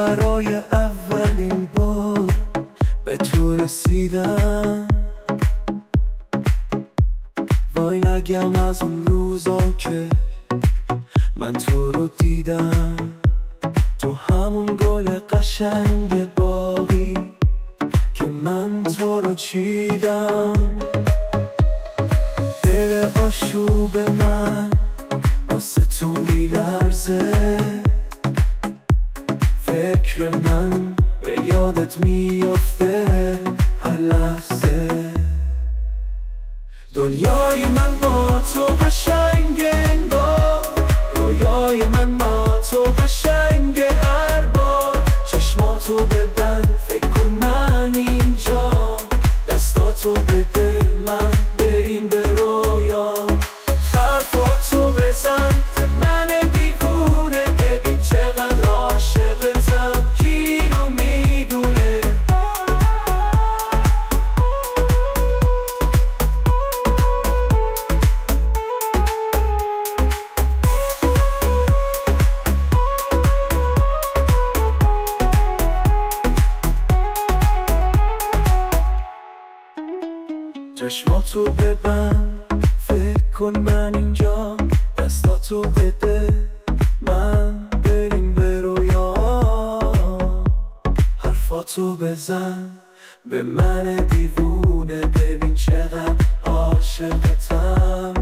برای اولین بار به تو رسیدم. وای نگم از اون روزا که من تو رو دیدم، تو همون گل قشنگ باغی که من تو رو چیدم. دل آشوب من واسه تو میلرزه، فکر من به یادت میافته هر لحظه. دنیای من با تو قشنگه انگار، رویای من با تو قشنگه هر بار. چشماتو ببند فکر کن من اینجا، دستاتو بده من بریم به رویا. حرفاتو بزن به من دیوونه، ببین چقدر عاشقتم کی رو میدونه. چشماتو ببند فکر کن من اینجا، دستاتو بده من بریم به رویا. حرفاتو بزن به من دیوونه، ببین چقدر عاشقتم